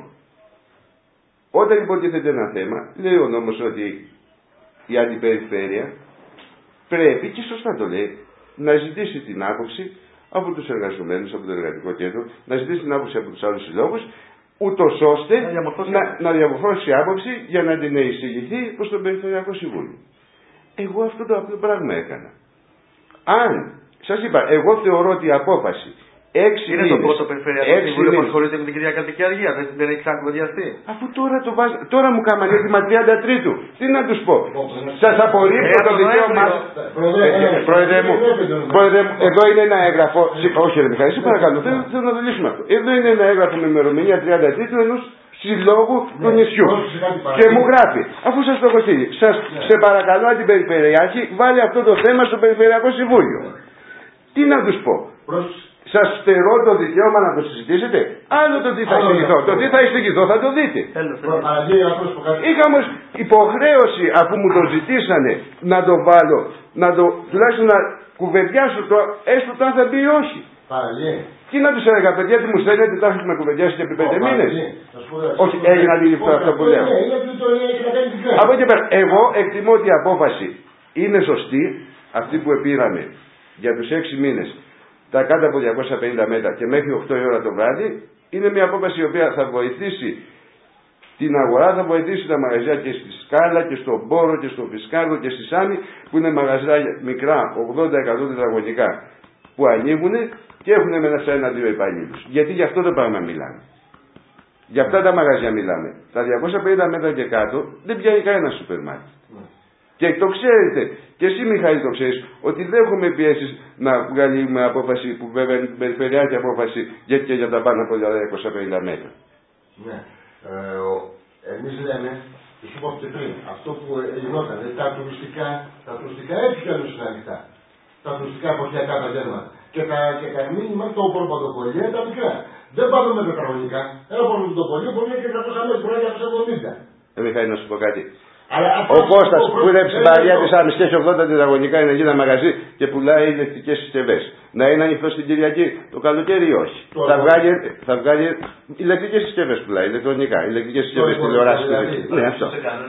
όταν λοιπόν τίθεται ένα θέμα, λέει ο νόμος ότι η Αντιπεριφέρεια πρέπει, και σωστά το λέει, να ζητήσει την άποψη από τους εργαζομένους, από το εργατικό κέντρο, να ζητήσει την άποψη από τους άλλους συλλόγους, ούτως ώστε να, να διαμορφώσει άποψη για να την εισηγηθεί προς το Περιφερειακό Συμβούλιο. Εγώ αυτό το απλό πράγμα έκανα. Αν, σας είπα, εγώ θεωρώ ότι η απόφαση έξι είναι μήνες, το πρώτο Περιφερειακό Συμβούλιο που ασχολείται με την κυρία Κατοικιαργία, δεν, δεν έχει ξανακοδιαστεί. Αφού τώρα το βάζω, τώρα μου κάμανε έτοιμα τριάντα τρίτου. Τι να τους πω. Σας απορρίπτω το δικαίωμά σας. Πρόεδρε μου, εδώ είναι ένα έγγραφο. Όχι ρε Μιχάλη, σε παρακαλώ, θέλω να το λύσουμε αυτό. Εδώ είναι ένα έγγραφο με ημερομηνία τριάντα τρίτου ενός συλλόγου του νησιού. Και μου γράφει, αφού σας το έχω στείλει, σας σε παρακαλώ Αντιπεριφερειάρχη, βάλει αυτό το θέμα στο Περιφερειακό Συμβούλιο. Τι να τους πω. Σας στερώ το δικαίωμα να το συζητήσετε. Άλλο το τι θα εισηγηθώ. Το τι θα εισηγηθώ θα το δείτε. Είχα όμως υποχρέωση αφού μου το ζητήσανε να το βάλω, να το τουλάχιστον να κουβεντιάσω το έστω το αν θα μπει ή όχι. Τι να τους έλεγα, παιδιά, τι μου στέλνετε, τα έχουμε κουβεντιάσει και επί πέντε μήνες. Όχι, έγινε αντιληπτό αυτό που λέω. Από εκεί πέρα, εγώ εκτιμώ ότι η απόφαση είναι σωστή, αυτή που επήραμε για τους έξι μήνες. Τα κάτω από διακόσια πενήντα μέτρα και μέχρι οκτώ η ώρα το βράδυ είναι μια απόφαση η οποία θα βοηθήσει την αγορά, θα βοηθήσει τα μαγαζιά και στη Σκάλα και στον Πόρο και στο Φισκάρδο και στη Σάμι, που είναι μαγαζιά μικρά, ογδόντα εκατό τετραγωνικά, που ανοίγουν και έχουν μέσα ένα-δύο υπαλλήλους. Γιατί γι' αυτό το πράγμα μιλάμε. Για αυτά τα μαγαζιά μιλάμε. Τα διακόσια πενήντα μέτρα και κάτω δεν πιάνει κανένα σούπερ μάρκετ. Mm. Και το ξέρετε, και εσύ Μιχάλη το ξέρεις, ότι δεν έχουμε πιέσεις να βγάλουμε απόφαση, που βέβαια είναι περιφερειακή απόφαση, γιατί και για τα πάνω από διακόσια πενήντα μέτρα. Ναι. Ε, εμείς λέμε, σου είπα και πριν, αυτό που γινόταν, τα τουριστικά, τα τουριστικά έτσι κι αλλιώς είναι ανοιχτά. Τα τουριστικά εποχιακά τα γέρματα. Και τα, και τα μήνυμα, το πορπαντοκολλία, τα μικρά. Δεν πάμε με τετραγωνικά. Ένα πορπαντοκολλίο μπορεί να είναι και εκατό μέτρα, μπορεί να είναι εκατόν εβδομήντα. Ε, Μιχάλη, να σου πω κάτι. Αλλά ο Κώστας που είναι ψηφαριά της Άμμης και έχει ογδόντα τετραγωνικά είναι ένα μαγαζί και πουλάει ηλεκτρικές συσκευές. Να είναι ανοιχτό στην Κυριακή το καλοκαίρι ή όχι. Θα βγάλει, θα βγάλει ηλεκτρικές συσκευές πουλάει, ηλεκτρονικά. Ηλεκτρικές συσκευές τηλεοράσης. Ναι, αυτό.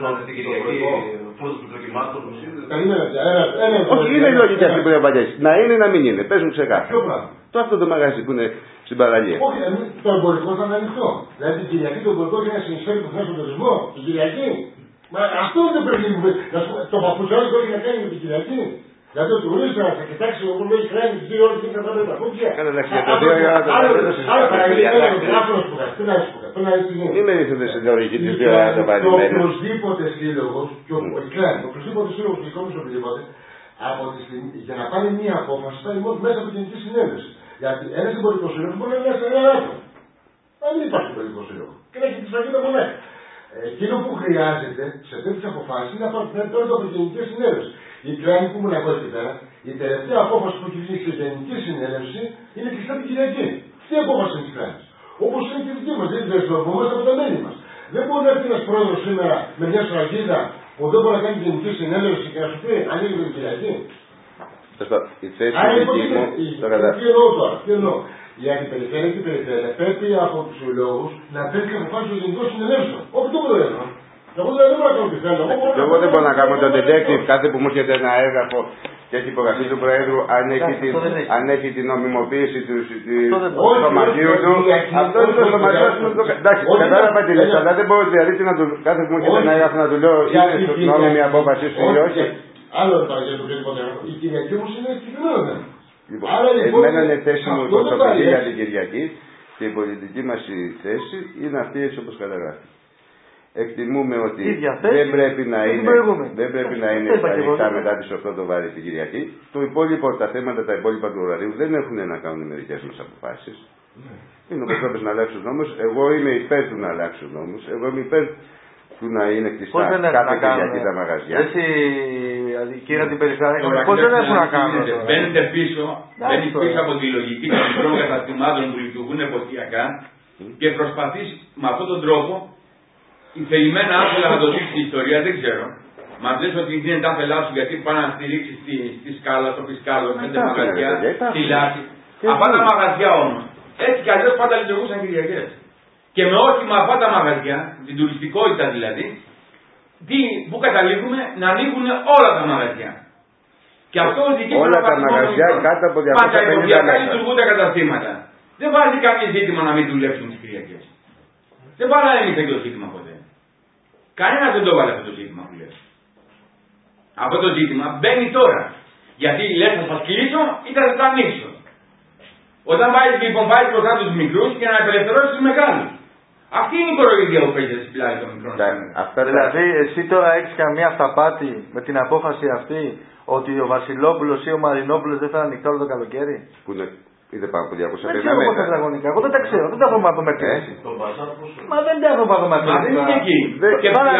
Όχι, είναι η λογική αυτή που είναι παλιές. Να είναι ή να μην είναι. Παίζουν ξεκάθαρα. Το αυτό το μαγαζί που είναι στην παραλία. Όχι, το εμπορικό θα είναι ανοιχτό. Δηλαδή την Κυριακή το εμπορικό για να συνεισφέρει το θέσιο τουρισμό. Την Κυριακή. Μα αυτό δεν πρέπει να πούμε. Το παπουτσάκι έχει να κάνει με την Κυριακή. Δηλαδή ο τουρίστας θα κοιτάξει όπου λέει χρειάζεται τις δύο ώρες και θα πάρει τα παπούτσια. Κάνε εντάξει για το δύο για να το πάρει. Άρα θα κάνει ένα άφρος που κάνει. Τι να σου πω. Μην με ρίχνετε στην λογική της δύο για να το πάρει. Και οποιοσδήποτε σύλλογος, και οποιοσδήποτε σύλλογος και κόμμης οποιοδήποτε, για να πάρει μία απόφαση θα είναι μέσα από την Γενική Συνέλευση. Γιατί ένας εμπορικός σύλλογος μπορεί να είναι σε ένα άτομο. Να μην υπάρχει εμπορικός σύλλογος. Και να έχει τη σφαγή τα μονάχα. Εκείνο που χρειάζεται σε τέτοιες αποφάσεις είναι να πάρει από την Γενική Συνέλευση. Η κλάνη που ήμουν εγώ εκεί πέρα, η τελευταία απόφαση που έχει βγει σε Γενική Συνέλευση είναι κλειστά την Κυριακή. Τι απόφαση είναι τη κλάνη. Όπως είναι και η δική μας, δεν την δεσμευόμαστε από τα μέλη μας. Δεν μπορεί να έρθει ένας πρόεδρος σήμερα με μια σφραγίδα που δεν μπορεί να κάνει Γενική Συνέλευση και να σου πει ανοίγει την Κυριακή. Η θέση του δική μου. Τι εννοώ τώρα, τι εννοώ. Η αντιπεριφέρεια και η περιφέρεια πρέπει από τους συλλόγους να παίρνει αποφάσεις των Γενικών Συνελεύσεων. Όχι το πρόεδρο. Εγώ δεν μπορώ να κάνω τι θέλω. Εγώ δεν μπορώ να κάνω τον detective κάθε που μου έρχεται ένα έγγραφο και έχει υπογραφεί του Προέδρου αν έχει, την, αν έχει την νομιμοποίηση του σωματείου του. Αυτό είναι το σωματείο του. Εντάξει, κατάλαβα τι λες, αλλά δεν μπορώ δηλαδή κάθε που μου έρχεται ένα έγγραφο να του λέω είναι νόμιμη απόφαση σου ή όχι. Άλλο δεν πάει για το οποιοδήποτε έγγραφο. Η Κυριακή όμως είναι συγκεκριμένο. Λοιπόν, εμένα είναι θέση μου πρωτοβουλία για την Κυριακή και η πολιτική μας θέση είναι αυτή έτσι όπως καταγράφει. Εκτιμούμε ότι δεν πρέπει να είναι, δεν πρέπει να είναι στα ανοιχτά μετά τις οκτώ το βάρη την Κυριακή. Το υπόλοιπο, τα θέματα τα υπόλοιπα του ωραρίου δεν έχουν να κάνουν με δικές μας αποφάσεις. Είναι όπως πρέπει να αλλάξουν νόμους. Εγώ είμαι υπέρ του να αλλάξουν νόμους. Εγώ είμαι υπέρ του να είναι κλειστά κάθε Κυριακή τα μαγαζιά. Εσύ, κύριε την περιφέρεια, πώς δεν έχουν να κάνουν. Μπαίνετε πίσω, μπαίνεις πίσω από τη λογική των μικρών καταστημάτων που λειτουργούν εποχιακά και προσπαθείς με αυτόν τον τρόπο η θελημένα άθελα να το δείξει η ιστορία, δεν ξέρω. Μας λες ότι είναι τα άθελά σου γιατί πάνε να στηρίξεις στη, στη σκάλα, στο φισκάλο, πέντε μαγαζιά, στη λάση. Αυτά τα μαγαζιά όμως, έτσι κι αλλιώς πάντα λειτουργούσαν Κυριακές. Και με όχημα αυτά τα μαγαζιά, την τουριστικότητα δηλαδή, τι, που καταλήγουμε να ανοίγουν όλα τα μαγαζιά. Και αυτό οδηγεί όλα τα μαγαζιά κάτω από διακόσια πενήντα μέτρα. Λειτουργούν τα καταστήματα. Δεν βάζει κανείς ζήτημα να μην δουλέψουν τις Κυριακές. Δεν βάλα εμείς το ζήτημα ποτέ. Κανένας δεν το βάλε αυτό το ζήτημα που λες. Αυτό το ζήτημα μπαίνει τώρα. Γιατί λες θα σας κλείσω ή θα σας ανοίξω. Όταν πάει λοιπόν πάει μπροστά τους μικρούς και να απελευθερώσεις τους μεγάλους. Αυτή είναι η κοροϊδία που παίζει στην πλάτη των μικρών. Δηλαδή εσύ τώρα έχεις καμία αυταπάτη με την απόφαση αυτή ότι ο Βασιλόπουλος ή ο Μαρινόπουλος δεν θα είναι ανοιχτά όλο το καλοκαίρι. Που είναι, είναι πάνω από διακόσια πενήντα μέτρα. Δεν τετραγωνικά. Εγώ δεν τα ξέρω. Δεν τα έχω μαθηματίσει. Μα δεν τα έχω μαθηματίσει. Μα δεν είναι εκεί. Και πάρα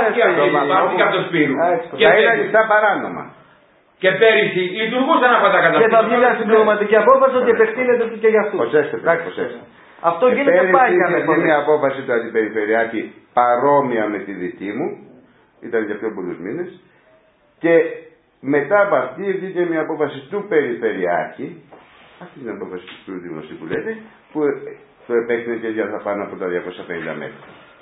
και από το Σπύρου. Θα είναι ανοιχτά παράνομα. Και πέρυσι λειτουργούσαν αυτά τα καταστήματα. Και θα βγει μια συμπληρωματική απόφαση ότι επεκτείνεται και για αυτούς. Προσέξτε. Αυτό γίνεται πάει κανένα. Είναι μια απόφαση του Αντιπεριφερειάρχη παρόμοια με τη δική μου. Ήταν για πιο πολλούς μήνες. Και μετά από αυτή βγήκε μια απόφαση του Περιφερειάρχη. Αυτή είναι η απόφαση του Δημοσίου που λέτε. Που το επέκτηνε και για θα πάνε από τα διακόσια πενήντα μέτρα.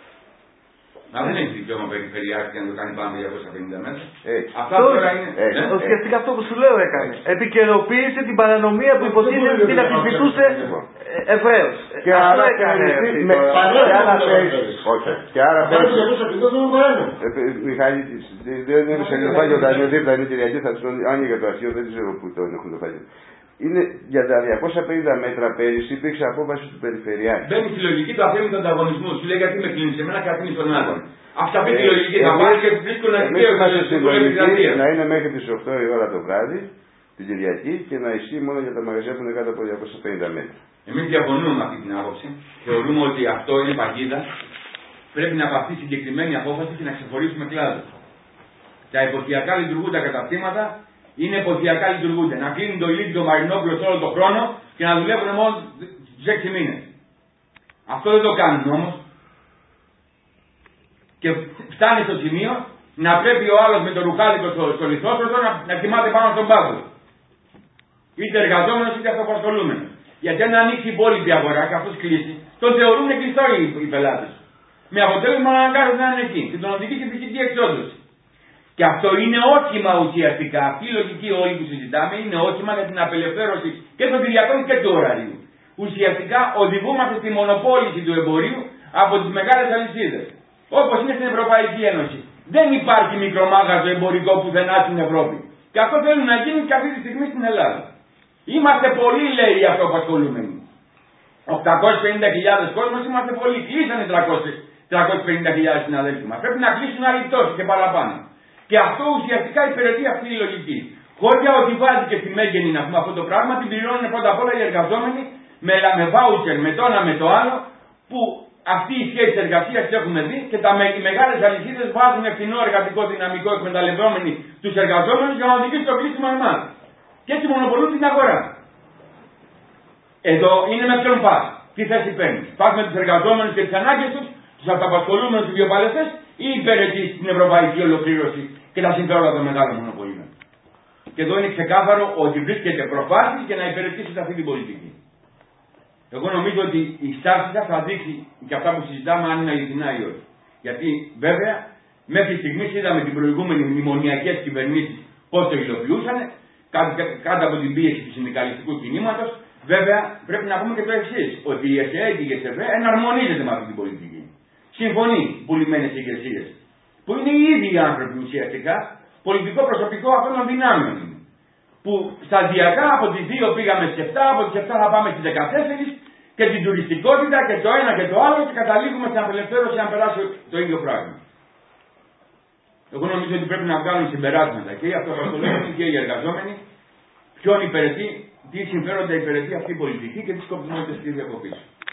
Μα δεν έχει δικαίωμα Περιφερειάρχη να το κάνει πάνω διακόσια πενήντα μέτρα. Αυτά τώρα είναι. Το σκεφτήκα αυτό που σου λέω έκανε. Επικαιροποίησε την παρανομία που υποτίθεται ότι την αμφισβητούσε ευρέως. Και άρα θέλει με όχι. Και άρα θέλει. Μιχάλη, δεν είναι σε κεφάλαιο όταν είναι δίπλα, είναι Κυριακή, θα του άνοιγε το αρχείο, δεν ξέρω πού το έχουν το φάγιο. Είναι για τα διακόσια πενήντα μέτρα πέρυσι υπήρξε απόφαση του Περιφερειάρχη. Μπαίνει στη λογική του αφήνει τον ανταγωνισμό. Σου λέει γιατί με κλείνει εμένα και αφήνει τον άλλον. Αυτά αυτή τη λογική θα πάρει και βρίσκω να δικαίωμα. Να είναι μέχρι τι οκτώ η ώρα το βράδυ, την Κυριακή, και να ισχύει μόνο για τα μαγαζιά που είναι κάτω από διακόσια πενήντα μέτρα. Εμείς διαφωνούμε με αυτή την άποψη. Θεωρούμε ότι αυτό είναι παγίδα. Πρέπει να πάρθει συγκεκριμένη απόφαση και να ξεχωρίσουμε κλάδο. Τα εποχιακά λειτουργούν τα καταστήματα, είναι εποχιακά λειτουργούνται. Να κλείνουν το ηλίκη το Μαρινόπουλο όλο τον χρόνο και να δουλεύουν μόνο τους έξι μήνες. Αυτό δεν το κάνουν όμως. Και φτάνει στο σημείο να πρέπει ο άλλος με το ρουχάλικο στο, στο λιθόστρωτο να, να κοιμάται πάνω στον πάγκο. Είτε εργαζόμενος είτε αυτοαπασχολούμενος. Γιατί αν ανοίξει η υπόλοιπη αγορά και αυτός κλείσει, τον θεωρούν κλειστό οι, οι πελάτες. Με αποτέλεσμα να αναγκάζονται να είναι εκεί. Και τον οδηγεί και φυσική εξόντωση. Και αυτό είναι όχημα ουσιαστικά. Αυτή η λογική όλη που συζητάμε είναι όχημα για την απελευθέρωση και των Κυριακών και του ωραρίου. Ουσιαστικά οδηγούμαστε στη μονοπόληση του εμπορίου από τις μεγάλες αλυσίδες. Όπως είναι στην Ευρωπαϊκή Ένωση. Δεν υπάρχει μικρομάγαζο εμπορικό πουθενά στην Ευρώπη. Και αυτό θέλουν να γίνει και αυτή τη στιγμή στην Ελλάδα. Είμαστε πολλοί, λέει, οι αυτοαπασχολούμενοι. οκτακόσιες πενήντα χιλιάδες κόσμος είμαστε πολλοί. Κλείσανε τριακόσιες πενήντα χιλιάδες συναδέλφοι μας. Πρέπει να κλείσουν άλλοι τόσοι και παραπάνω. Και αυτό ουσιαστικά υπηρετεί αυτή η λογική. Χώρια ότι βάζει και στη μέγενη να πούμε αυτό το πράγμα, την πληρώνουν πρώτα απ' όλα οι εργαζόμενοι με, με βάουτσερ, με το ένα με το άλλο, που αυτή η σχέση εργασία που έχουμε δει και τα, οι μεγάλες αλυσίδες βάζουν φθηνό εργατικό δυναμικό εκμεταλλευόμενοι τους εργαζόμενους για να οδηγήσουν το κλείσιμο εμάς. Και έτσι μονοπολούν την αγορά. Εδώ είναι με ποιον πας. Τι θέση παίρνεις. Πας με τους εργαζόμενους και τις ανάγκες τους, τους αυταπασχολούμενους τους βιοπαλαιστές, ή υπηρετείς την ευρωπαϊκή ολοκλήρωση και τα συμφέροντα των μεγάλων μονοπωλίων. Και εδώ είναι ξεκάθαρο ότι βρίσκεται προφάσεις για να υπηρετήσεις αυτή την πολιτική. Εγώ νομίζω ότι η στάση σας θα δείξει και αυτά που συζητάμε αν είναι αληθινά ή όχι. Γιατί βέβαια μέχρι στιγμής είδαμε την προηγούμενη μνημονιακές κυβερνήσεις πώς το υλοποιούσαν, κάτω από την πίεση του συνδικαλιστικού κινήματος. Βέβαια πρέπει να πούμε και το εξής, ότι η ΕΣΕ και η ΓΕΣΕΒΕ εναρμονίζεται με αυτή την πολιτική. Συμφωνεί πουλημένες ηγεσίες, που είναι οι ίδιοι οι άνθρωποι ουσιαστικά, πολιτικό προσωπικό αυτών των δυνάμεων. Που σταδιακά από τις δύο πήγαμε στις επτά, από τις επτά θα πάμε στις δεκατέσσερα και την τουριστικότητα και το ένα και το άλλο και καταλήγουμε στην απελευθέρωση αν περάσει το ίδιο πράγμα. Εγώ νομίζω ότι πρέπει να βγάλουν συμπεράσματα και οι αυτοαπασχολούμενοι και οι εργαζόμενοι ποιον υπηρετεί, τι συμφέροντα υπηρετεί αυτή η πολιτική και τι σκοπιμότητες της διακοπής.